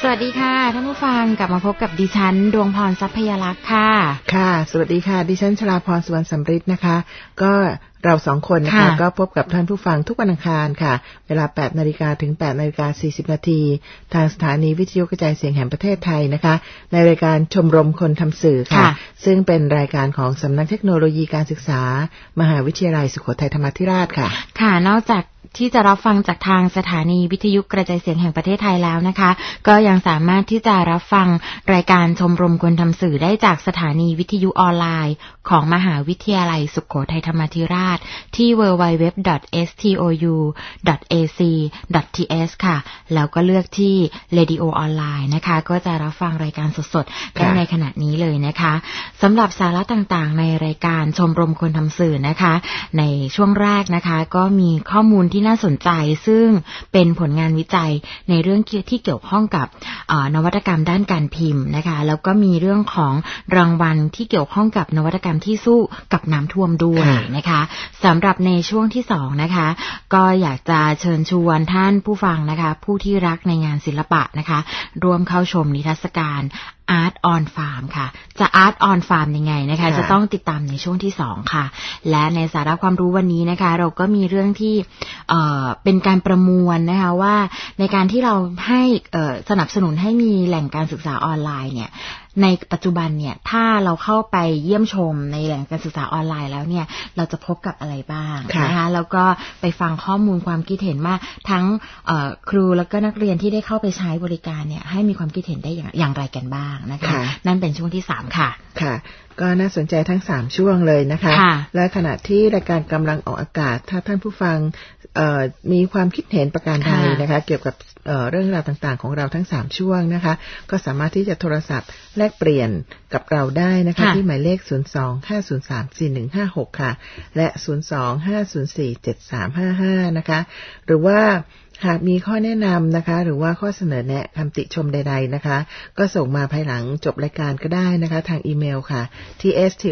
วัสดีค่ะท่านผู้ฟังกลับมาพบกับดิฉันดวงพรทรัพยลักษณ์ค่ะค่ะสวัสดีค่ะดิฉันชลาพรสุวรรณสำริดนะคะก็เราสองคนนะคะก็พบกับท่านผู้ฟังทุกวันอังคารค่ะเวลา 8:00 นถึง 8:40 นทางสถานีวิทยุกระจายเสียงแห่งประเทศไทยนะคะในรายการชมรมคนทำสื่อค่ะซึ่งเป็นรายการของสำนักเทคโนโลยีการศึกษามหาวิทยาลัยสุโขทัยธรรมาธิราชค่ะค่ะนอกจากที่จะรับฟังจากทางสถานีวิทยุกระจายเสียงแห่งประเทศไทยแล้วนะคะก็ยังสามารถที่จะรับฟังรายการชมรมคนทำสื่อได้จากสถานีวิทยุออนไลน์ของมหาวิทยาลัยสุโขทัยธรรมาธิราชที่ www.stou.ac.th ค่ะแล้วก็เลือกที่ Radio ออนไลน์นะคะก็จะรับฟังรายการสดๆได้ในขณะนี้เลยนะคะสำหรับสาระต่างๆในรายการชมรมคนทำสื่อนะคะในช่วงแรกนะคะก็มีข้อมูลที่น่าสนใจซึ่งเป็นผลงานวิจัยในเรื่องที่เกี่ยวข้องกับนวัตกรรมด้านการพิมพ์นะคะแล้วก็มีเรื่องของรางวัลที่เกี่ยวข้องกับนวัตกรรมที่สู้กับน้ำท่วมด้วยนะคะสำหรับในช่วงที่2นะคะก็อยากจะเชิญชวนท่านผู้ฟังนะคะผู้ที่รักในงานศิลปะนะคะร่วมเข้าชมนิทรรศการArt on Farm ค่ะจะ Art on Farm ยังไงนะคะจะต้องติดตามในช่วงที่2ค่ะและในสาระความรู้วันนี้นะคะเราก็มีเรื่องที่เป็นการประมวลนะคะว่าในการที่เราให้สนับสนุนให้มีแหล่งการศึกษาออนไลน์เนี่ยในปัจจุบันเนี่ยถ้าเราเข้าไปเยี่ยมชมในแหล่งการศึกษาออนไลน์แล้วเนี่ยเราจะพบกับอะไรบ้างนะคะแล้วก็ไปฟังข้อมูลความคิดเห็นว่าทั้งครูแล้วก็นักเรียนที่ได้เข้าไปใช้บริการเนี่ยให้มีความคิดเห็นได้อย่างไรกันบ้างนะคะนั่นเป็นช่วงที่3ค่ะค่ะก็น่าสนใจทั้ง3ช่วงเลยนะคะและขณะที่รายการกำลังออกอากาศถ้าท่านผู้ฟังมีความคิดเห็นประการใดนะคะเกี่ยวกับเรื่องราวต่างๆของเราทั้ง3ช่วงนะคะก็สามารถที่จะโทรศัพท์แลกเปลี่ยนกับเราได้นะคะที่หมายเลข02-503-4156ค่ะและ02-504-7355นะคะหรือว่าหากมีข้อแนะนำนะคะหรือว่าข้อเสนอแนะคำติชมใดๆนะคะก็ส่งมาภายหลังจบรายการก็ได้นะคะทางอีเมลค่ะที่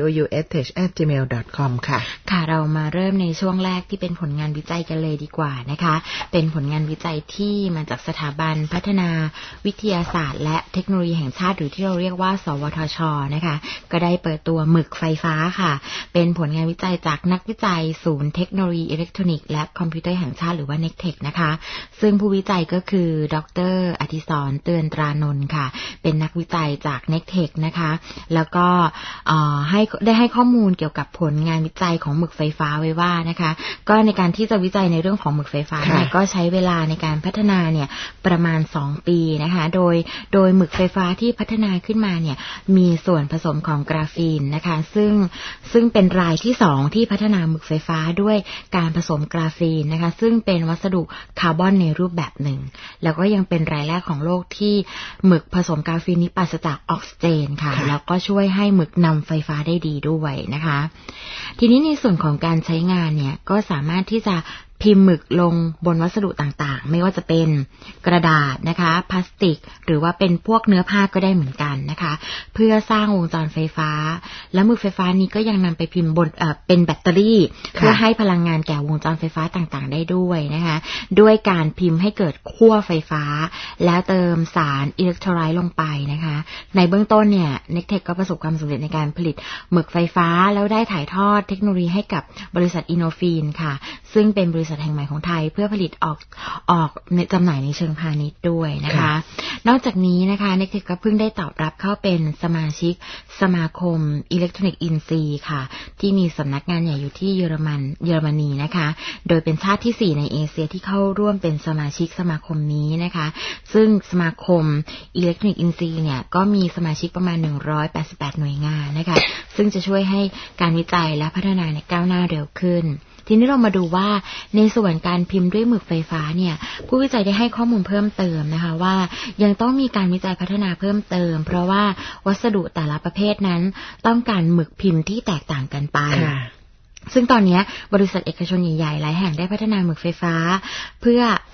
stouth@gmail.com ค่ะค่ะเรามาเริ่มในช่วงแรกที่เป็นผลงานวิจัยกันเลยดีกว่านะคะเป็นผลงานวิจัยที่มาจากสถาบันพัฒนาวิทยาศาสตร์และเทคโนโลยีแห่งชาติหรือที่เราเรียกว่าสวทช.นะคะก็ได้เปิดตัวหมึกไฟฟ้าค่ะเป็นผลงานวิจัยจากนักวิจัยศูนย์เทคโนโลยีอิเล็กทรอนิกส์และคอมพิวเตอร์แห่งชาติหรือว่า NECTEC นะคะซึ่งผู้วิจัยก็คือดร.อธิศรเตือนตรานนท์ค่ะเป็นนักวิจัยจาก NECTEC นะคะแล้วก็ได้ให้ข้อมูลเกี่ยวกับผลงานวิจัยของหมึกไฟฟ้าไว้ว่านะคะก็ในการที่จะวิจัยในเรื่องของหมึกไฟฟ้าเนี่ยก็ใช้เวลาในการพัฒนาเนี่ยประมาณ2ปีนะคะโดยหมึกไฟฟ้าที่พัฒนาขึ้นมาเนี่ยมีส่วนผสมของกราฟีนนะคะซึ่งเป็นรายที่2ที่พัฒนาหมึกไฟฟ้าด้วยการผสมกราฟีนนะคะซึ่งเป็นวัสดุคาร์บอนในรูปแบบหนึ่งแล้วก็ยังเป็นรายแรกของโลกที่หมึกผสมกราฟีนนี้ปราศจากออกซิเจนค่ะแล้วก็ช่วยให้หมึกนำไฟฟ้าได้ดีด้วยนะคะทีนี้ในส่วนของการใช้งานเนี่ยก็สามารถที่จะพิมพ์หมึกลงบนวัสดุต่างๆไม่ว่าจะเป็นกระดาษนะคะพลาสติกหรือว่าเป็นพวกเนื้อผ้าก็ได้เหมือนกันนะคะเพื่อสร้างวงจรไฟฟ้าและหมึกไฟฟ้านี้ก็ยังนำไปพิมพ์บนเป็นแบตเตอรี่เพื่อให้พลังงานแก่วงจรไฟฟ้าต่างๆได้ด้วยนะคะด้วยการพิมพ์ให้เกิดขั้วไฟฟ้าแล้วเติมสารอิเล็กโทรไลต์ลงไปนะคะในเบื้องต้นเนี่ย NECTEC ก็ประสบความสำเร็จในการผลิตหมึกไฟฟ้าแล้วได้ถ่ายทอดเทคโนโลยีให้กับบริษัทอินโนฟีนค่ะซึ่งเป็นบริษัทแห่งใหม่ของไทยเพื่อผลิตออกจำหน่ายในเชิงพาณิชย์ด้วยนะคะนอกจากนี้นะคะ NECTEC ก็เพิ่งได้ตอบรับเข้าเป็นสมาชิกสมาคมอิเล็กทรอนิกส์อินซีค่ะที่มีสำนักงานใหญ่อยู่ที่เยอรมนีนะคะโดยเป็นชาติที่4ในเอเชียที่เข้าร่วมเป็นสมาชิกสมาคมนี้นะคะซึ่งสมาคมอิเล็กทรอนิกส์อินซีเนี่ยก็มีสมาชิกประมาณ188หน่วยงานนะคะซึ่งจะช่วยให้การวิจัยและพัฒนาในก้าวหน้าเร็วขึ้นทีนี้เรามาดูว่าในส่วนการพิมพ์ด้วยหมึกไฟฟ้าเนี่ยผู้วิจัยได้ให้ข้อมูลเพิ่มเติมนะคะว่ายังต้องมีการวิจัยพัฒนาเพิ่มเติมเพราะว่าวัสดุแต่ละประเภทนั้นต้องการหมึกพิมพ์ที่แตกต่างกันไปซึ่งตอนนี้บริษัทเอกชนใหญ่ๆหลายแห่งได้พัฒนาหมึกไฟฟ้าเพื่อ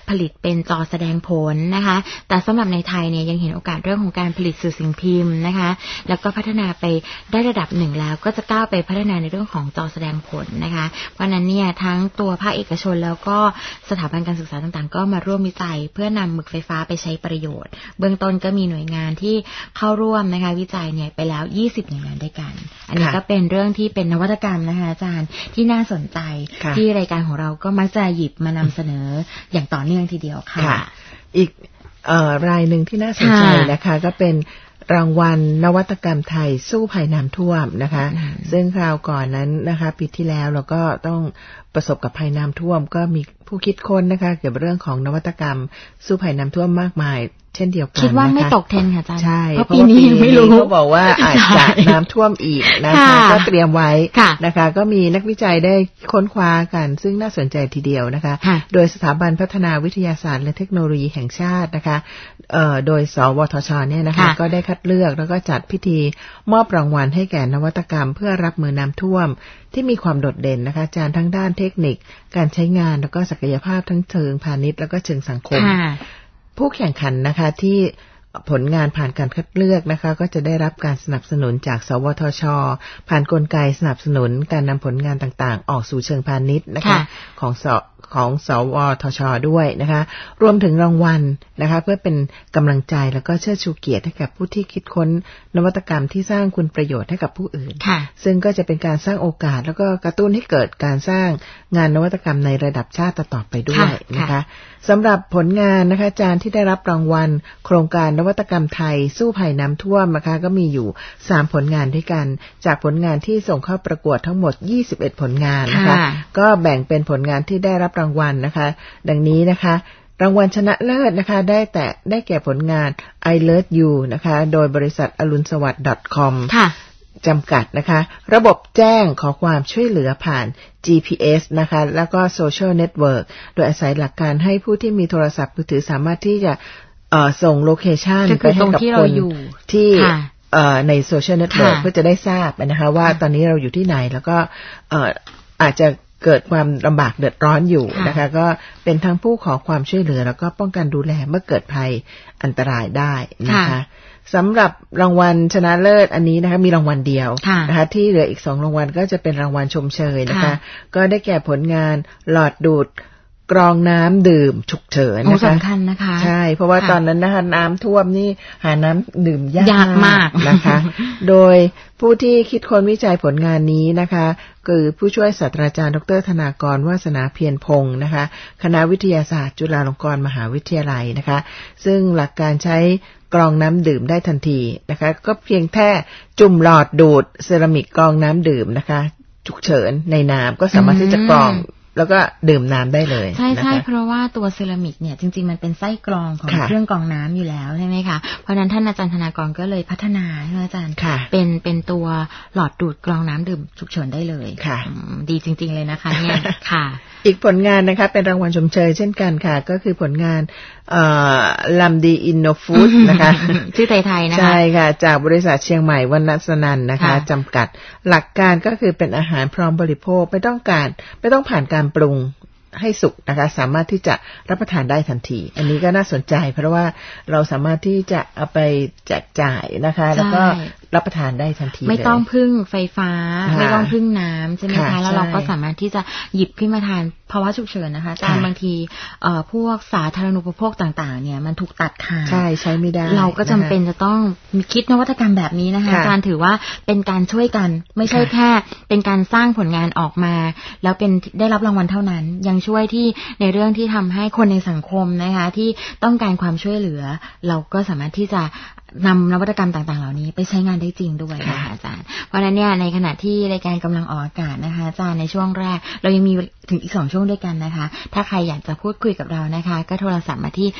ผลิตเป็นจอแสดงผลนะคะแต่สำหรับในไทยเนี่ยยังเห็นโอกาสเรื่องของการผลิตสื่อสิ่งพิมพ์นะคะแล้วก็พัฒนาไปได้ระดับหนึ่งแล้วก็จะก้าวไปพัฒนาในเรื่องของจอแสดงผลนะคะเพราะนั้นเนี่ยทั้งตัวภาคเอกชนแล้วก็สถาบันการศึกษาต่างๆก็มาร่วมวิจัยเพื่อนำหมึกไฟฟ้าไปใช้ประโยชน์เบื้องต้นก็มีหน่วยงานที่เข้าร่วมนะคะวิจัยเนี่ยไปแล้ว20หน่วยงานด้วยกันอันนี้ก็เป็นเรื่องที่เป็นนวัตกรรมนะคะอาจารย์ที่น่าสนใจที่รายการของเราก็มักจะหยิบมานำเสนออย่างต่อเนื่องทีเดียวค่ะอีกรายหนึ่งที่น่าสนใจนะคะก็เป็นรางวัลนวัตกรรมไทยสู้ภัยน้ำท่วมนะคะซึ่งคราวก่อนนั้นนะคะปีที่แล้วเราก็ต้องประสบกับภัยน้ำท่วมก็มีผู้คิดค้นนะคะเกี่ยวกับเรื่องของนวัตกรรมสู้ภัยน้ำท่วมมากมายเช่นเดียวกันคิดว่าไม่ตกเทรนด์ค่ะอาจารย์ใช่เพราะปีนี้ไม่รู้เขาบอกว่าอาจจะน้ำท่วมอีกนะคะก็เตรียมไว้นะคะก็มีนักวิจัยได้ค้นคว้ากันซึ่งน่าสนใจทีเดียวนะคะโดยสถาบันพัฒนาวิทยาศาสตร์และเทคโนโลยีแห่งชาตินะคะโดยสวทชเนี่ยนะคะก็ได้คัดเลือกแล้วก็จัดพิธีมอบรางวัลให้แก่นวัตกรรมเพื่อรับมือน้ำท่วมที่มีความโดดเด่นนะคะอาจารย์ทั้งด้านเทคนิคการใช้งานแล้วก็ศักยภาพทั้งเชิงพาณิชย์แล้วก็เชิงสังคมผู้แข่งขันนะคะที่ผลงานผ่านการคัดเลือกนะคะก็จะได้รับการสนับสนุนจากสวทช.ผ่านกลไกสนับสนุนการนำผลงานต่างๆออกสู่เชิงพาณิชย์นะคะของสวทช.ด้วยนะคะรวมถึงรางวัลนะคะเพื่อเป็นกำลังใจแล้วก็เชิดชูเกียรติให้กับผู้ที่คิดค้นนวัตกรรมที่สร้างคุณประโยชน์ให้กับผู้อื่นซึ่งก็จะเป็นการสร้างโอกาสแล้วก็กระตุ้นให้เกิดการสร้างงานนวัตกรรมในระดับชาติต่อไปด้วยนะคะสำหรับผลงานนะคะอาจารย์ที่ได้รับรางวัลโครงการนวัตกรรมไทยสู้ภัยน้ำท่วมนะคะก็มีอยู่3ผลงานด้วยกันจากผลงานที่ส่งเข้าประกวดทั้งหมด21ผลงานนะคะก็แบ่งเป็นผลงานที่ได้รับรางวัลนะคะดังนี้นะคะรางวัลชนะเลิศนะคะได้แก่ผลงาน I Love You นะคะโดยบริษัทอรุณสวัสดิ์ .com จำกัดนะคะระบบแจ้งขอความช่วยเหลือผ่าน GPS นะคะแล้วก็ Social Network โดยอาศัยหลักการให้ผู้ที่มีโทรศัพท์มือถือสามารถที่จะส่งโลเคชันไปให้กับคนที่ในโซเชียลเน็ตเวิร์กเพื่อจะได้ทราบนะคะว่าตอนนี้เราอยู่ที่ไหนแล้วก็อาจจะเกิดความลำบากเดือดร้อนอยู่นะคะก็เป็นทั้งผู้ขอความช่วยเหลือแล้วก็ป้องกันดูแลเมื่อเกิดภัยอันตรายได้นะคะสำหรับรางวัลชนะเลิศอันนี้นะคะมีรางวัลเดียวนะคะที่เหลืออีก2รางวัลก็จะเป็นรางวัลชมเชยนะคะก็ได้แก่ผลงานหลอดดูดกรองน้ำดื่มฉุกเฉินนะคะสำคัญนะคะใช่เพราะว่าตอนนั้นนะคะน้ำท่วมนี่หาน้ำดื่มยากมากนะคะโดยผู้ที่คิดค้นวิจัยผลงานนี้นะคะคือผู้ช่วยศาสตราจารย์ดร.ธนากรวาสนาเพียรพงศ์นะคะคณะวิทยาศาสตร์จุฬาลงกรณ์มหาวิทยาลัยนะคะซึ่งหลักการใช้กรองน้ำดื่มได้ทันทีนะคะก็เพียงแค่จุ่มหลอดดูดเซรามิกกรองน้ำดื่มนะคะฉุกเฉินในน้ำก็สามารถที่จะกรองแล้วก็ดื่มน้ำได้เลยใช่ใช่เพราะว่าตัวเซรามิกเนี่ยจริงๆมันเป็นไส้กรองของเครื่องกรองน้ำอยู่แล้วใช่ไหมคะเพราะนั้นท่านอาจารย์ธนากรก็เลยพัฒนาใช่ไหมอาจารย์เป็นตัวหลอดดูดกรองน้ำดื่มฉุกเฉินได้เลยดีจริงๆเลยนะคะเนี่ยค่ะอีกผลงานนะคะเป็นรางวัลชมเชยเช่นกันค่ะก็คือผลงานลัมดีอินโนฟู้ดนะคะชื่อไทยๆนะคะใช่ค่ะจากบริษัทเชียงใหม่วรรณสนันท์นะคะจำกัดหลักการก็คือเป็นอาหารพร้อมบริโภคไม่ต้องผ่านการปรุงให้สุกนะคะสามารถที่จะรับประทานได้ทันทีอันนี้ก็น่าสนใจเพราะว่าเราสามารถที่จะเอาไปแจกจ่ายนะคะแล้วก็รับประทานได้ทันทีไม่ต้องพึ่งไฟฟ้าไม่ต้องพึ่งน้ำใช่ไหมคะแล้วเราก็สามารถที่จะหยิบขึ้นมาทานภาวะฉุกเฉินนะคะอาจารย์บางทีพวกสาธารณูปโภคต่างๆเนี่ยมันถูกตัดขาดใช้ไม่ได้เราก็จำเป็นจะต้องคิดนวัตกรรมแบบนี้นะคะอาจารย์ถือว่าเป็นการช่วยกันไม่ใช่แค่เป็นการสร้างผลงานออกมาแล้วเป็นได้รับรางวัลเท่านั้นยังช่วยที่ในเรื่องที่ทำให้คนในสังคมนะคะที่ต้องการความช่วยเหลือเราก็สามารถที่จะนำนวัตกรรมต่างๆเหล่านี้ไปใช้งานได้จริงด้วยนะคะอาจารย์เพราะฉะนั้นเนี่ยในขณะที่รายการกำลังออกอากาศนะคะอาจารย์ในช่วงแรกเรายังมีถึงอีก2ช่วงด้วยกันนะคะถ้าใครอยากจะพูดคุยกับเรานะคะก็โทรศัพท์มาที่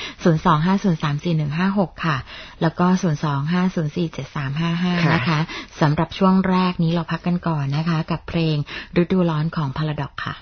025034156ค่ะแล้วก็025047355นะคะสำหรับช่วงแรกนี้เราพักกันก่อนนะคะกับเพลงฤดูร้อนของ Paradox ค่ะ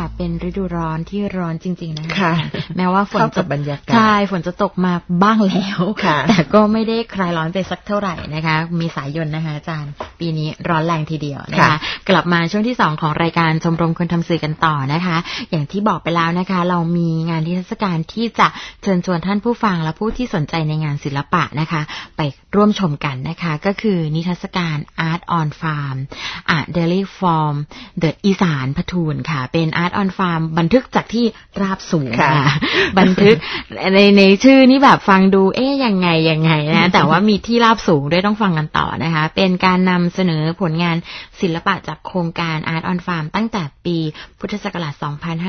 เป็นฤดูร้อนที่ร้อนจริงๆนะคะแม้ว่าฝนจะบรรยากาศใช่ฝนจะตกมาบ้างแล้วแต่ก็ไม่ได้คลายร้อนไปสักเท่าไหร่นะคะเมษายนนะคะอาจารย์ปีนี้ร้อนแรงทีเดียวนะคะกลับมาช่วงที่2ของรายการชมรมคนทำสื่อกันต่อนะคะอย่างที่บอกไปแล้วนะคะเรามีงานนิทรรศการที่จะเชิญชวนท่านผู้ฟังและผู้ที่สนใจในงานศิลปะนะคะไปร่วมชมกันนะคะก็คือนิทรรศการ Art on Farm A Daily Form The อีสานพทูลค่ะเป็น Art on Farm บันทึกจากที่ราบสูงค่ะบันทึกในชื่อนี่แบบฟังดูยังไงนะแต่ว่ามีที่ราบสูงด้วยต้องฟังกันต่อนะคะเป็นการนำเสนอผลงานศิลปะจากโครงการ Art on Farm ตั้งแต่ปีพุทธศักราช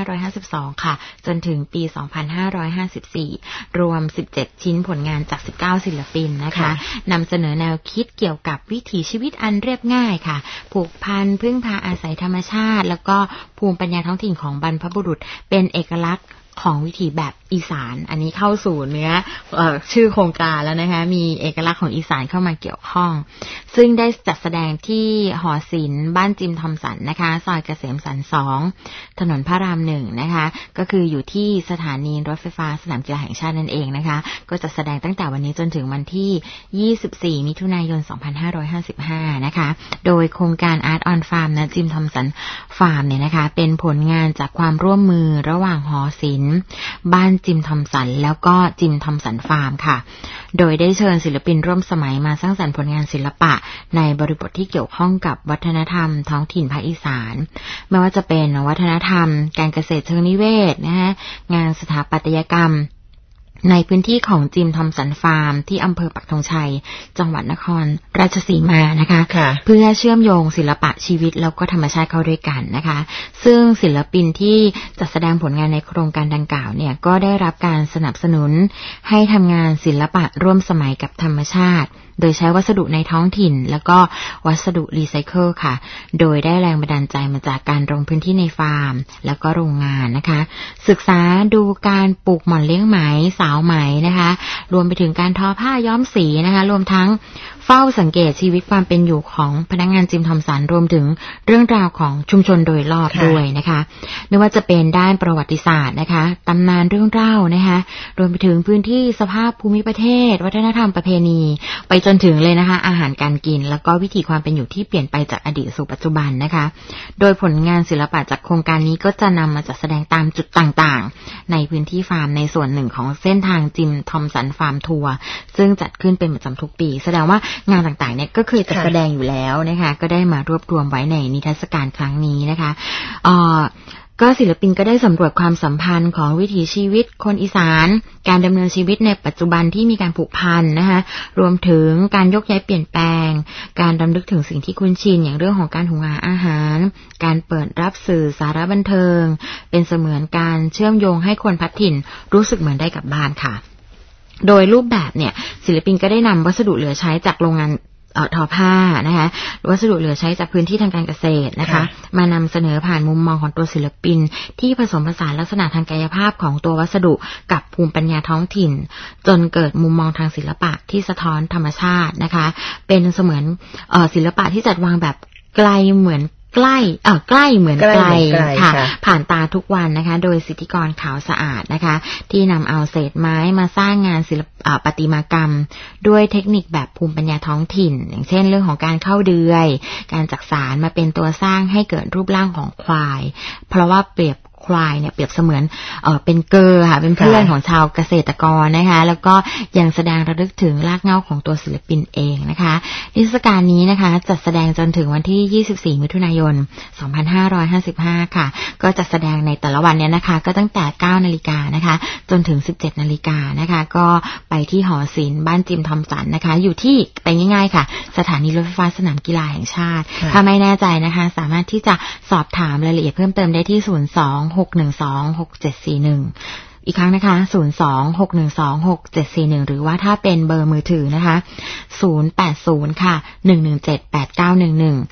2552 ค่ะจนถึงปี 2554 รวม 17 ชิ้นผลงานจาก 19 ศิลปินนะคะนำเสนอแนวคิดเกี่ยวกับวิถีชีวิตอันเรียบง่ายค่ะผูกพันพึ่งพาอาศัยธรรมชาติแล้วก็ภูมิปัญญาท้องถิ่นของบรรพบุรุษเป็นเอกลักษณ์ของวิถีแบบอีสานอันนี้เข้าสู่เนื้อชื่อโครงการแล้วนะคะมีเอกลักษณ์ของอีสานเข้ามาเกี่ยวข้องซึ่งได้จัดแสดงที่หอศิลป์บ้านจิมทอมสันนะคะซอยเกษมสัน2ถนนพระราม1นะคะก็คืออยู่ที่สถานีรถไฟฟ้าสนามกีฬาแห่งชาตินั่นเองนะคะก็จะแสดงตั้งแต่วันนี้จนถึงวันที่24มิถุนายน2555นะคะโดยโครงการ Art on Farm นะจิมทอมสันฟาร์มเนี่ยนะคะเป็นผลงานจากความร่วมมือระหว่างหอศิลป์บ้านจิมทอมสันแล้วก็จิมทอมสันฟาร์มค่ะโดยได้เชิญศิลปินร่วมสมัยมาสร้างสรรค์ผลงานศิลปะในบริบทที่เกี่ยวข้องกับวัฒนธรรมท้องถิ่นภาคอีสานไม่ว่าจะเป็นวัฒนธรรมการเกษตรเชิงนิเวศนะคะงานสถาปัตยกรรมในพื้นที่ของจิมทอมสันฟาร์มที่อำเภอปักธงชัยจังหวัดนครราชสีมานะคะเพื่อเชื่อมโยงศิลปะชีวิตแล้วก็ธรรมชาติเข้าด้วยกันนะคะซึ่งศิลปินที่จัดแสดงผลงานในโครงการดังกล่าวเนี่ยก็ได้รับการสนับสนุนให้ทำงานศิลปะร่วมสมัยกับธรรมชาติโดยใช้วัสดุในท้องถิ่นแล้วก็วัสดุรีไซเคิลค่ะโดยได้แรงบันดาลใจมาจากการลงพื้นที่ในฟาร์มแล้วก็โรงงานนะคะศึกษาดูการปลูกหม่อนเลี้ยงไหมสาวไหมนะคะรวมไปถึงการทอผ้าย้อมสีนะคะรวมทั้งเฝ้าสังเกตชีวิตความเป็นอยู่ของพนักงานจิมทอมสันรวมถึงเรื่องราวของชุมชนโดยรอบด้วยนะคะไม่ว่าจะเป็นด้านประวัติศาสตร์นะคะตำนานเรื่องเล่านะคะรวมไปถึงพื้นที่สภาพภูมิประเทศวัฒนธรรมประเพณีไปจนถึงเลยนะคะอาหารการกินแล้วก็วิถีความเป็นอยู่ที่เปลี่ยนไปจากอดีตสู่ปัจจุบันนะคะโดยผลงานศิลปะจากโครงการนี้ก็จะนำมาจัดแสดงตามจุดต่างๆในพื้นที่ฟาร์มในส่วนหนึ่งของเส้นทางจิมทอมสันฟาร์มทัวร์ซึ่งจัดขึ้นเป็นประจำทุกปีแสดงว่างานต่างๆเนี่ยก็เคยจัดแสดงอยู่แล้วนะคะก็ได้มารวบรวมไว้ในนิทรรศการครั้งนี้นะคะก็ศิลปินก็ได้สำรวจความสัมพันธ์ของวิถีชีวิตคนอีสานการดำเนินชีวิตในปัจจุบันที่มีการผูกพันนะคะรวมถึงการยกย้ายเปลี่ยนแปลงการรำลึกถึงสิ่งที่คุ้นชินอย่างเรื่องของการหุงหาอาหารการเปิดรับสื่อสาระบันเทิงเป็นเสมือนการเชื่อมโยงให้คนพัดถิ่นรู้สึกเหมือนได้กลับบ้านค่ะโดยรูปแบบเนี่ยศิลปินก็ได้นำวัสดุเหลือใช้จากโรงงานทอผ้านะคะวัสดุเหลือใช้จากพื้นที่ทางการเกษตรนะคะมานำเสนอผ่านมุมมองของตัวศิลปินที่ผสมผสานลักษณะทางกายภาพของตัววัสดุกับภูมิปัญญาท้องถิ่นจนเกิดมุมมองทางศิลปะที่สะท้อนธรรมชาตินะคะเป็นเสมือนศิลปะที่จัดวางแบบไกลเหมือนใกล้เหมือนไกลค่ะผ่านตาทุกวันนะคะโดยสิทธิกรขาวสะอาดนะคะที่นำเอาเศษไม้มาสร้างงานศิลปะประติมากรรมด้วยเทคนิคแบบภูมิปัญญาท้องถิ่นอย่างเช่นเรื่องของการเข้าเดือยการจักสานมาเป็นตัวสร้างให้เกิดรูปร่างของควายเพราะว่าเปรียบควายเนี่ยเปรียบเสมือนเป็นเกอค่ะเป็นเพื่อนของชาวเกษตรกรนะคะแล้วก็ยังแสดงระลึกถึงรากเหง้าของตัวศิลปินเองนะคะนิทรรศการนี้นะคะจัดแสดงจนถึงวันที่24มิถุนายน2555ค่ะก็จะแสดงในแต่ละวันเนี่ยนะคะก็ตั้งแต่ 9:00 น.นะคะจนถึง 17:00 น.นะคะก็ไปที่หอศิลป์บ้านจิมทอมสันนะคะอยู่ที่ไปง่ายๆค่ะสถานีรถไฟฟ้าสนามกีฬาแห่งชาติถ้าไม่แน่ใจนะคะสามารถที่จะสอบถามรายละเอียดเพิ่มเติมได้ที่02-612-6741อีกครั้งนะคะ02-612-6741หรือว่าถ้าเป็นเบอร์มือถือนะคะ080ค่ะ1178911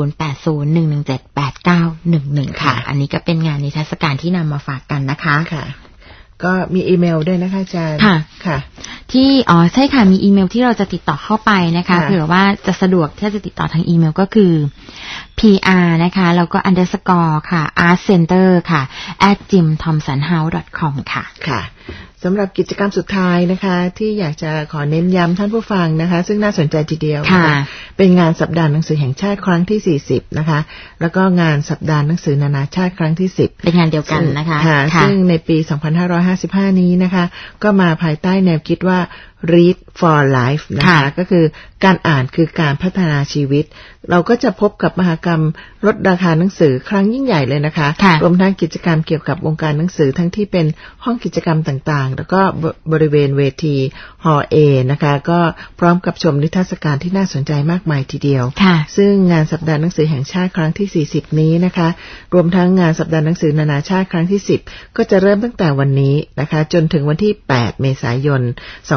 080-1178911ค่ะอันนี้ก็เป็นงานนิทรรศการที่นำมาฝากกันนะคะค่ะก็มีอีเมลด้วยนะคะอาจารย์ค่ะที่ใช่ค่ะมีอีเมลที่เราจะติดต่อเข้าไปนะคะเผื่อว่าจะสะดวกที่จะติดต่อทางอีเมลก็คือ PR นะคะแล้วก็ underscore ค่ะ art center ค่ะ @jimthomsonhouse.com ค่ะค่ะสำหรับกิจกรรมสุดท้ายนะคะที่อยากจะขอเน้นย้ำท่านผู้ฟังนะคะซึ่งน่าสนใจทีเดียวนะคะเป็นงานสัปดาห์หนังสือแห่งชาติครั้งที่40นะคะแล้วก็งานสัปดาห์หนังสือนานาชาติครั้งที่10 เป็นงานเดียวกันนะคะซึ่งในปี2555นี้นะคะก็มาภายใต้แนวคิดว่า Read for Life นะคะก็คือการอ่านคือการพัฒนาชีวิตเราก็จะพบกับมหกรรมลดราคาหนังสือครั้งยิ่งใหญ่เลยนะคะรวมทั้งกิจกรรมเกี่ยวกับวงการหนังสือทั้งที่เป็นห้องกิจกรรมต่างๆแล้วก็บริเวณเวทีฮอลล์ A นะคะก็พร้อมกับชมนิทรรศการที่น่าสนใจมากมายทีเดียวซึ่งงานสัปดาห์หนังสือแห่งชาติครั้งที่40นี้นะคะรวมทั้งงานสัปดาห์หนังสือนานาชาติครั้งที่10ก็จะเริ่มตั้งแต่วันนี้นะคะจนถึงวันที่8เมษายน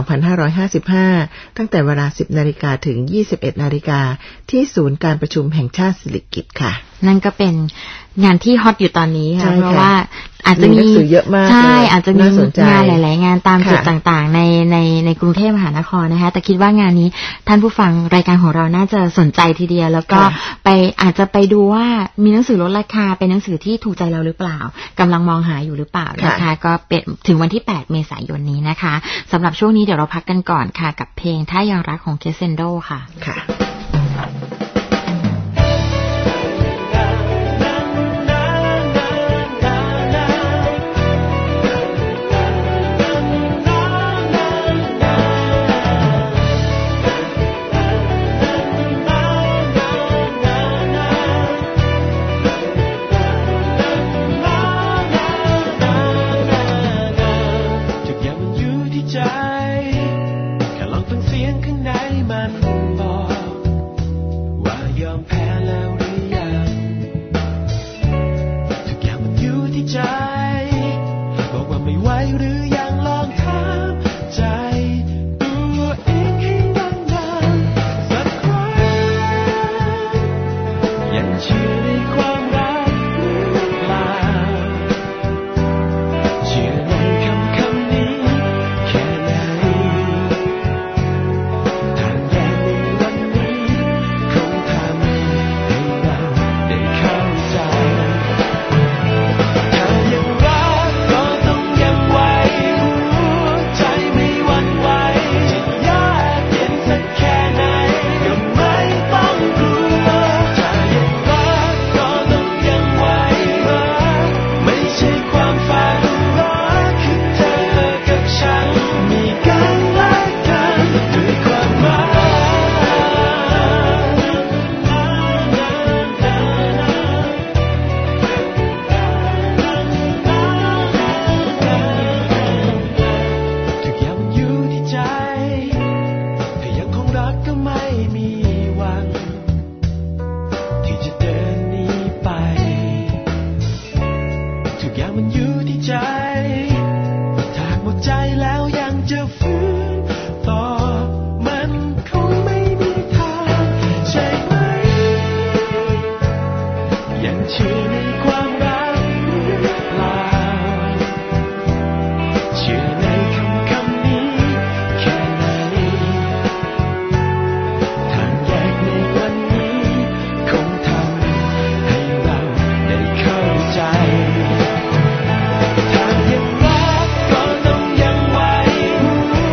2555ตั้งแต่เวลา 10:00 นถึง 21:00 นที่ศูนย์การประชุมแห่งชาติสิริกิติ์ค่ะนั่นก็เป็นงานที่ฮอตอยู่ตอนนี้ค่ะเพราะว่าอาจจะมีเยอะมากใช่อาจจะมีงานหลายๆงานตามจุดต่างๆในกรุงเทพมหานครนะคะแต่คิดว่างานนี้ท่านผู้ฟังรายการของเราน่าจะสนใจทีเดียวแล้วก็อาจจะไปดูว่ามีหนังสือลดราคาเป็นหนังสือที่ถูกใจเราหรือเปล่ากำลังมองหาอยู่หรือเปล่านะคะก็เป็นถึงวันที่8เมษายนนี้นะคะสำหรับช่วงนี้เดี๋ยวเราพักกันก่อนค่ะกับเพลงถ้ายังรักของเคสเซนโดค่ะถ้ายังรักก็ต้องยังไหว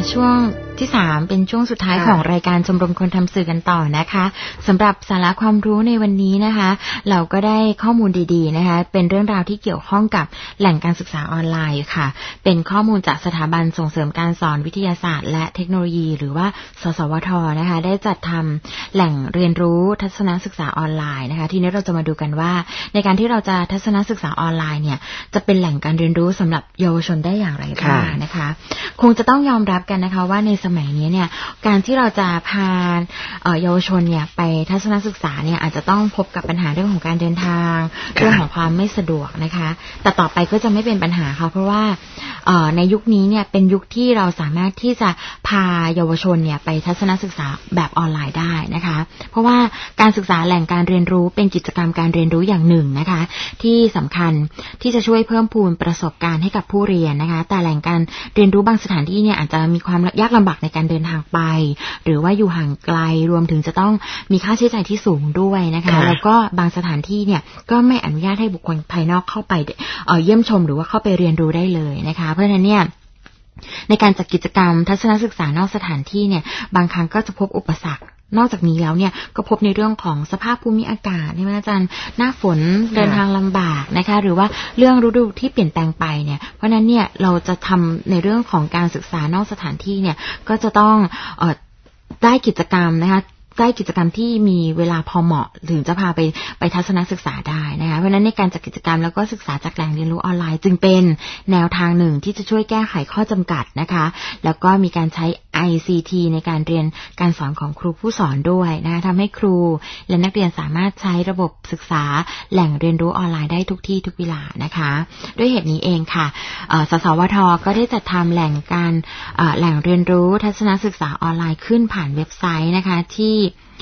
ช่วงที่3เป็นช่วงสุดท้ายของรายการชมรมคนทำสื่อกันต่อนะคะสำหรับสาระความรู้ในวันนี้นะคะเราก็ได้ข้อมูลดีๆนะคะเป็นเรื่องราวที่เกี่ยวข้องกับแหล่งการศึกษาออนไลน์ค่ะเป็นข้อมูลจากสถาบันส่งเสริมการสอนวิทยาศาสตร์และเทคโนโลยีหรือว่าสสวทนะคะได้จัดทำแหล่งเรียนรู้ทัศนศึกษาออนไลน์นะคะทีนี้เราจะมาดูกันว่าในการที่เราจะทัศนศึกษาออนไลน์เนี่ยจะเป็นแหล่งการเรียนรู้สำหรับเยาวชนได้อย่างไรบ้างนะคะคงจะต้องยอมรับกันนะคะว่าในสมัยนี้เนี่ยการที่เราจะพาเยาวชนเนี่ยไปทัศนศึกษาเนี่ยอาจจะต้องพบกับปัญหาเรื่องของการเดินทางเรื่องของความไม่สะดวกนะคะแต่ต่อไปก็จะไม่เป็นปัญหาค่ะเพราะว่าในยุคนี้เนี่ยเป็นยุคที่เราสามารถที่จะพาเยาวชนเนี่ยไปทัศนศึกษาแบบออนไลน์ได้นะคะเพราะว่าการศึกษาแหล่งการเรียนรู้เป็นกิจกรรมการเรียนรู้อย่างหนึ่งนะคะที่สำคัญที่จะช่วยเพิ่มพูนประสบการณ์ให้กับผู้เรียนนะคะแต่แหล่งการเรียนรู้บางสถานที่เนี่ยอาจจะมีความยากลำบากในการเดินทางไปหรือว่าอยู่ห่างไกลรวมถึงจะต้องมีค่าใช้จ่ายที่สูงด้วยนะคะแล้วก็บางสถานที่เนี่ยก็ไม่อนุญาตให้บุคคลภายนอกเข้าไปเยี่ยมชมหรือว่าเข้าไปเรียนรู้ได้เลยนะคะเพราะฉะนั้นเนี่ยในการจัดกิจกรรมทัศนศึกษานอกสถานที่เนี่ยบางครั้งก็จะพบอุปสรรคนอกจากนี้แล้วเนี่ยก็พบในเรื่องของสภาพภูมิอากาศใช่ไหมอาจารย์หน้าฝนเดินทางลำบากนะคะหรือว่าเรื่องฤดูที่เปลี่ยนแปลงไปเนี่ยเพราะนั้นเนี่ยเราจะทำในเรื่องของการศึกษานอกสถานที่เนี่ยก็จะต้องได้กิจกรรมนะคะได้กิจกรรมที่มีเวลาพอเหมาะถึงจะพาไปทัศนศึกษาได้นะคะเพราะฉะนั้นในการจัดกิจกรรมแล้วก็ศึกษาจากแหล่งเรียนรู้ออนไลน์จึงเป็นแนวทางหนึ่งที่จะช่วยแก้ไขข้อจำกัดนะคะแล้วก็มีการใช้ ICT ในการเรียนการสอนของครูผู้สอนด้วยนะคะทำให้ครูและนักเรียนสามารถใช้ระบบศึกษาแหล่งเรียนรู้ออนไลน์ได้ทุกที่ทุกเวลานะคะด้วยเหตุนี้เองค่ะสสวท.ก็ได้จัดทำแหล่งเรียนรู้ทัศนศึกษาออนไลน์ขึ้นผ่านเว็บไซต์นะคะที่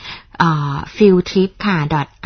fieldtrip ค่ะ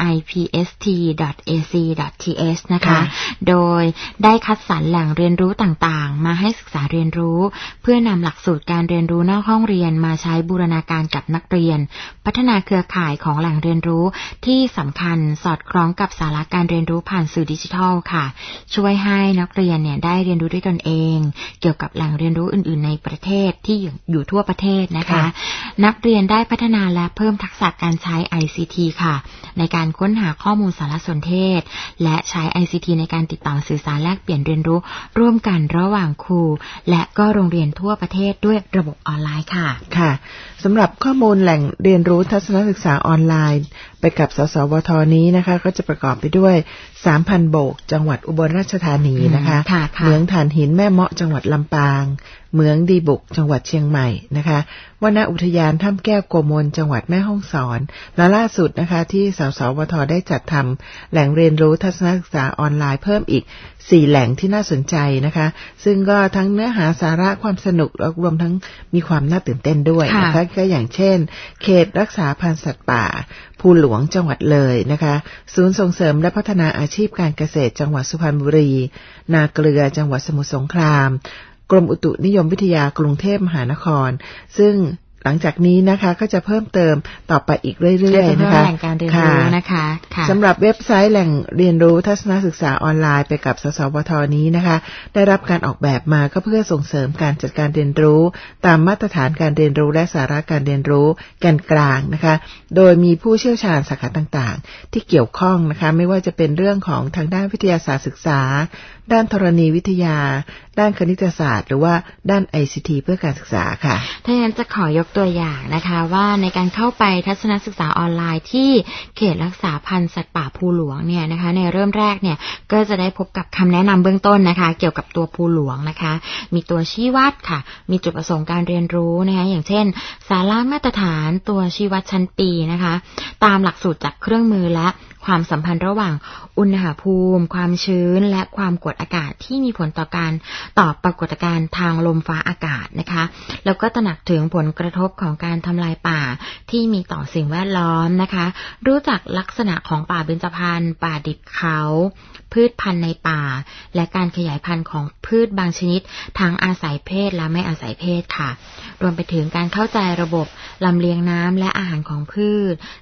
.ipst.ac.th นะคะโดยได้คัดสรรแหล่งเรียนรู้ต่างๆมาให้ศึกษาเรียนรู้เพื่อนำหลักสูตรการเรียนรู้นอกห้องเรียนมาใช้บูรณาการกับนักเรียนพัฒนาเครือข่ายของแหล่งเรียนรู้ที่สำคัญสอดคล้องกับสาระการเรียนรู้ผ่านสื่อดิจิทัลค่ะช่วยให้นักเรียนเนี่ยได้เรียนรู้ด้วยตนเองเกี่ยวกับแหล่งเรียนรู้อื่นๆในประเทศที่อยู่ทั่วประเทศนะคะนักเรียนได้พัฒนาและเพิ่มทักษะการใช้ ICT ค่ะในการค้นหาข้อมูลสารสนเทศและใช้ ICT ในการติดต่อสื่อสารแลกเปลี่ยนเรียนรู้ร่วมกันระหว่างครูและก็โรงเรียนทั่วประเทศด้วยระบบออนไลน์ค่ะค่ะสำหรับข้อมูลแหล่งเรียนรู้ทัศนศึกษาออนไลน์ไปกับสสวท.นี้นะคะก็จะประกอบไปด้วย 3,000 โบกจังหวัดอุบลราชธานีนะคะเหมืองถ่านหินแม่เมาะจังหวัดลำปางเหมืองดีบุกจังหวัดเชียงใหม่นะคะวรรณอุทยานถ้ำแก้วโกมลจังหวัดแม่ฮ่องสอนและล่าสุดนะคะที่สสวท.ได้จัดทำแหล่งเรียนรู้ทัศนศึกษาออนไลน์เพิ่มอีก4แหล่งที่น่าสนใจนะคะซึ่งก็ทั้งเนื้อหาสาระความสนุกและรวมทั้งมีความน่าตื่นเต้นด้วยนะคะก็อย่างเช่นเขตรักษาพันธุ์สัตว์ป่าภูหลวงจังหวัดเลยนะคะศูนย์ส่งเสริมและพัฒนาอาชีพการเกษตรจังหวัดสุพรรณบุรีนาเกลือจังหวัดสมุทรสงครามกรมอุตุนิยมวิทยากรุงเทพมหานครซึ่งหลังจากนี้นะคะก็จะเพิ่มเติมต่อไปอีกเรื่อยๆนะคะแหล่งการเรียนรู้นะคะสำหรับเว็บไซต์แหล่งเรียนรู้ทัศนศึกษาออนไลน์ไปกับสสวท.นี้นะคะได้รับการออกแบบมาก็เพื่อส่งเสริมการจัดการเรียนรู้ตามมาตรฐานการเรียนรู้และสาระการเรียนรู้กันกลางนะคะโดยมีผู้เชี่ยวชาญสาขาต่างๆที่เกี่ยวข้องนะคะไม่ว่าจะเป็นเรื่องของทางด้านวิทยาศาสตร์ศึกษาด้านธรณีวิทยาด้านคณิตศาสตร์หรือว่าด้าน ICT เพื่อการศึกษาค่ะถ้าอย่างนั้นจะขอยกตัวอย่างนะคะว่าในการเข้าไปทัศนศึกษาออนไลน์ที่เขตรักษาพันธุ์สัตว์ป่าภูหลวงเนี่ยนะคะในเริ่มแรกเนี่ยก็จะได้พบกับคำแนะนำเบื้องต้นนะคะเกี่ยวกับตัวภูหลวงนะคะมีตัวชี้วัดค่ะมีจุดประสงค์การเรียนรู้นะคะอย่างเช่นศาลามาตรฐานตัวชี้วัดชั้นปีนะคะตามหลักสูตรจับเครื่องมือและความสัมพันธ์ระหว่างอุณหภูมิความชื้นและความกดอากาศที่มีผลต่อปรากฏการณ์ทางลมฟ้าอากาศนะคะแล้วก็ตระหนักถึงผลกระทบของการทำลายป่าที่มีต่อสิ่งแวดล้อมนะคะรู้จักลักษณะของป่าเบญจพรรณป่าดิบเขาพืชพันธุ์ในป่าและการขยายพันธุ์ของพืชบางชนิดทั้งอาศัยเพศและไม่อาศัยเพศค่ะรวมไปถึงการเข้าใจระบบลำเลียงน้ำและอาหารของพืช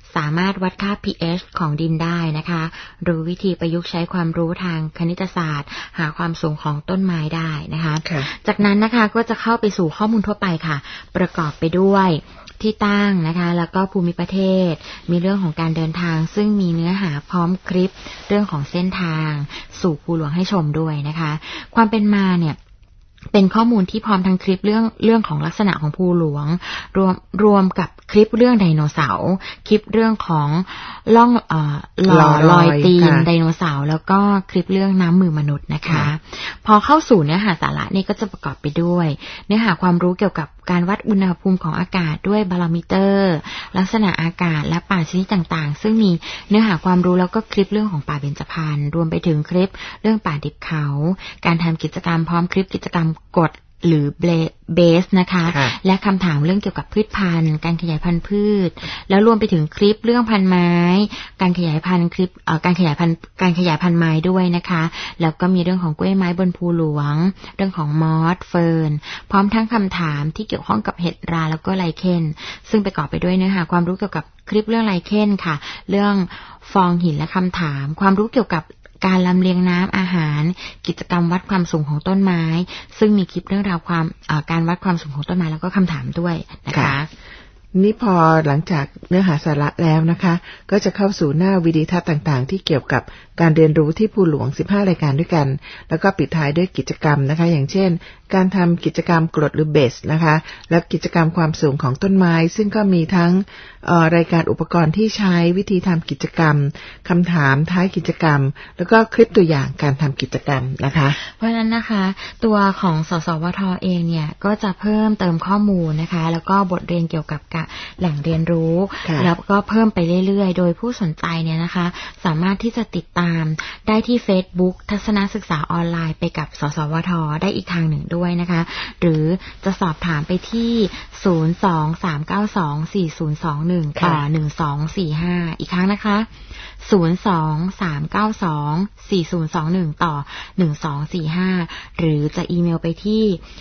สามารถวัดค่า pH ของดินได้นะคะรู้วิธีประยุกต์ใช้ความรู้ทางคณิตศาสตร์หาความสูงของต้นไม้ได้นะคะจากนั้นนะคะก็จะเข้าไปสู่ข้อมูลทั่วไปค่ะประกอบไปด้วยที่ตั้งนะคะแล้วก็ภูมิประเทศมีเรื่องของการเดินทางซึ่งมีเนื้อหาพร้อมคลิปเรื่องของเส้นทางสู่ภูหลวงให้ชมด้วยนะคะความเป็นมาเนี่ยเป็นข้อมูลที่พร้อมทั้งคลิปเรื่องของลักษณะของภูหลวงรวมกับคลิปเรื่องไดโนเสาร์คลิปเรื่องของล่องลอยตีนไดโนเสาร์แล้วก็คลิปเรื่องน้ำมือมนุษย์นะคะพอเข้าสู่เนื้อหาสาระนี่ก็จะประกอบไปด้วยเนื้อหาความรู้เกี่ยวกับการวัดอุณหภูมิของอากาศด้วยบาโรมิเตอร์ลักษณะอากาศและป่าชนิดต่างๆซึ่งมีเนื้อหาความรู้แล้วก็คลิปเรื่องของป่าเบญจพรรณรวมไปถึงคลิปเรื่องป่าดิบเขาการทำกิจกรรมพร้อมคลิปกิจกรรมกฎหรือเบสนะคะและคำถามเรื่องเกี่ยวกับพืชพันธุ์การขยายพันธุ์พืชแล้วรวมไปถึงคลิปเรื่องพันธุ์ไม้การขยายพันธุ์คลิปการขยายพันธุ์ไม้ด้วยนะคะแล้วก็มีเรื่องของกล้วยไม้บนภูหลวงเรื่องของมอสเฟิร์นพร้อมทั้งคำถามที่เกี่ยวข้องกับเห็ดราแล้วก็ไลเคนซึ่งประกอบไปด้วยเนื้อหาความรู้เกี่ยวกับคลิปเรื่องไลเคนค่ะเรื่องฟองหินและคำถามความรู้เกี่ยวกับการลำเลียงน้ำอาหารกิจกรรมวัดความสูงของต้นไม้ซึ่งมีคลิปเรื่องราวการวัดความสูงของต้นไม้แล้วก็คำถามด้วยนะคะนี่พอหลังจากเนื้อหาสาระแล้วนะคะก็จะเข้าสู่หน้าวิดีทัศน์ต่างๆที่เกี่ยวกับการเรียนรู้ที่ภูหลวง15รายการด้วยกันแล้วก็ปิดท้ายด้วยกิจกรรมนะคะอย่างเช่นการทำกิจกรรมกรดหรือเบสนะคะและกิจกรรมความสูงของต้นไม้ซึ่งก็มีทั้งรายการอุปกรณ์ที่ใช้วิธีทำกิจกรรมคำถามท้ายกิจกรรมแล้วก็คลิปตัวอย่างการทำกิจกรรมนะคะเพราะฉะนั้นนะคะตัวของสสวท.เองเนี่ยก็จะเพิ่มเติมข้อมูลนะคะแล้วก็บทเรียนเกี่ยวกับแหล่งเรียนรู้แล้วก็เพิ่มไปเรื่อยๆโดยผู้สนใจเนี่ยนะคะสามารถที่จะติดตามได้ที่ Facebook ทัศนศึกษาออนไลน์ไปกับสสวท.ได้อีกทางหนึ่งด้วยนะคะหรือจะสอบถามไปที่023924021ต่อ1245อีกครั้งนะคะ023924021ต่อ1245หรือจะอีเมลไปที่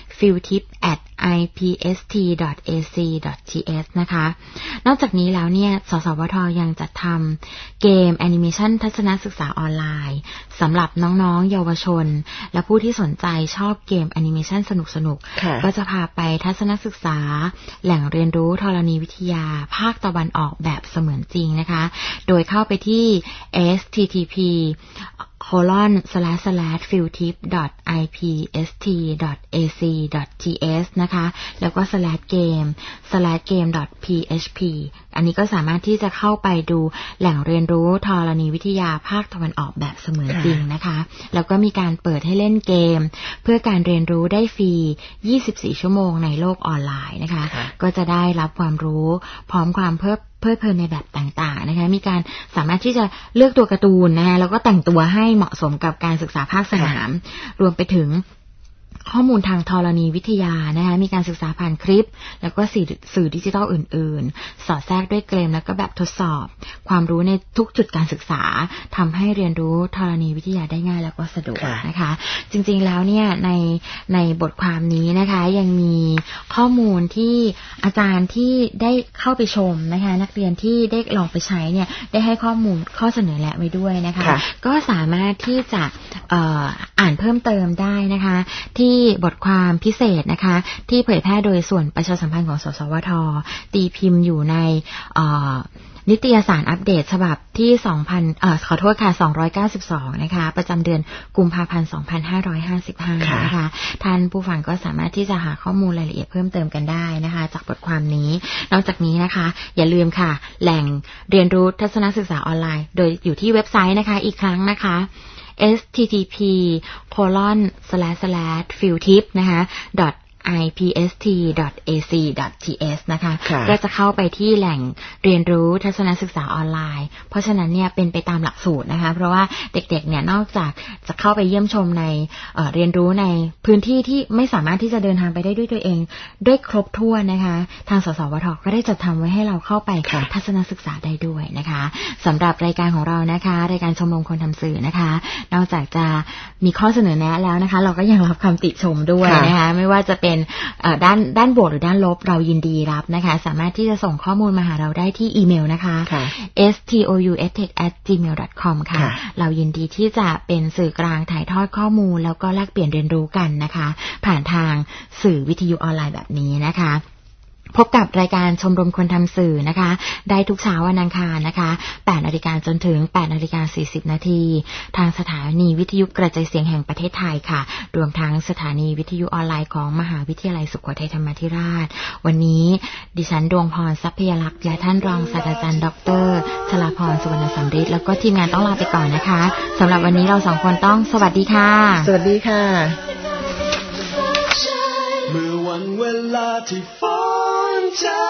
philtip@ipst.ac.th นะคะนอกจากนี้แล้วเนี่ยสสวท.ยังจัดทำเกมแอนิเมชันทัศนศึกษาออนไลน์สำหรับน้องๆเยาวชนและผู้ที่สนใจชอบเกมแอนิเมชันสนุกๆก็จะพาไปทัศนศึกษาแหล่งเรียนรู้ธรณีวิทยาภาคตะวันออกแบบเสมือนจริงนะคะโดยเข้าไปที่ http://philtip.ipst.ac.th นะคะแล้วก็/game/game.php อันนี้ก็สามารถที่จะเข้าไปดูแหล่งเรียนรู้ธรณีวิทยาภาคตะวันออกแบบเสมือนจริงนะคะแล้วก็มีการเปิดให้เล่นเกมเพื่อการเรียนรู้ได้ฟรี24ชั่วโมงในโลกออนไลน์นะคะก็จะได้รับความรู้พร้อมความเพลิดเพลินในแบบต่างๆนะคะมีการสามารถที่จะเลือกตัวการ์ตูนนะคะแล้วก็แต่งตัวให้เหมาะสมกับการศึกษาภาคสนามรวมไปถึงข้อมูลทางธรณีวิทยานะคะมีการศึกษาผ่านคลิปแล้วก็สื่อดิจิทัลอื่นๆสอดแทรกด้วยเกมแล้วก็แบบทดสอบความรู้ในทุกจุดการศึกษาทำให้เรียนรู้ธรณีวิทยาได้ง่ายแล้วก็สะดวกนะคะจริงๆแล้วเนี่ยในบทความนี้นะคะยังมีข้อมูลที่อาจารย์ที่ได้เข้าไปชมนะคะนักเรียนที่ได้ลองไปใช้เนี่ยได้ให้ข้อมูลข้อเสนอแนะไว้ด้วยนะคะก็สามารถที่จะอ่านเพิ่มเติมได้นะคะที่บทความพิเศษนะคะที่เผยแพร่โดยส่วนประชาสัมพันธ์ของสสวท.ตีพิมพ์อยู่ในนิตยสารอัปเดตฉบับที่292นะคะประจำเดือนกุมภาพันธ์2555นะคะท่านผู้ฟังก็สามารถที่จะหาข้อมูลรายละเอียดเพิ่มเติมกันได้นะคะจากบทความนี้นอกจากนี้นะคะอย่าลืมค่ะแหล่งเรียนรู้ทัศนศึกษาออนไลน์โดยอยู่ที่เว็บไซต์นะคะอีกครั้งนะคะ http://philtip นะคะ ipst.ac.th นะคะก็จะเข้าไปที่แหล่งเรียนรู้ทัศนศึกษาออนไลน์เพราะฉะนั้นเนี่ยเป็นไปตามหลักสูตรนะคะเพราะว่าเด็กๆเนี่ยนอกจากจะเข้าไปเยี่ยมชมในเรียนรู้ในพื้นที่ที่ไม่สามารถที่จะเดินทางไปได้ด้วยตัวเองด้วยครบถ้วนนะคะทางสสวท.ก็ได้จัดทำไว้ให้เราเข้าไปทัศนศึกษาได้ด้วยนะคะสำหรับรายการของเรานะคะรายการชมรมคนทำสื่อนะคะนอกจากจะมีข้อเสนอแนะแล้วนะคะเราก็ยังรับคำติชมด้วยนะคะไม่ว่าจะเป็นเป็นด้านบวกหรือด้านลบเรายินดีรับนะคะสามารถที่จะส่งข้อมูลมาหาเราได้ที่อีเมลนะคะ stoustech@gmail.com ค่ะเรายินดีที่จะเป็นสื่อกลางถ่ายทอดข้อมูลแล้วก็แลกเปลี่ยนเรียนรู้กันนะคะผ่านทางสื่อวิทยุออนไลน์แบบนี้นะคะพบกับรายการชมรมคนทำสื่อนะคะได้ทุกเช้าวันอังคารนะคะ 8:00 นจนถึง 8:40 นทางสถานีวิทยุกระจายเสียงแห่งประเทศไทยค่ะรวมทั้งสถานีวิทยุออนไลน์ของมหาวิทยาลัยสุโขทัยธรรมาธิราชวันนี้ดิฉันดวงพรทรัพยลักษณ์และท่านรองศาสตราจารย์ดร.ชลาภรณ์สุวรรณสำริดแล้วก็ทีมงานต้องลาไปก่อนนะคะสำหรับวันนี้เรา2คนต้องสวัสดีค่ะสวัสดีค่ะเมื่อวันเวลาที่ฝนจะ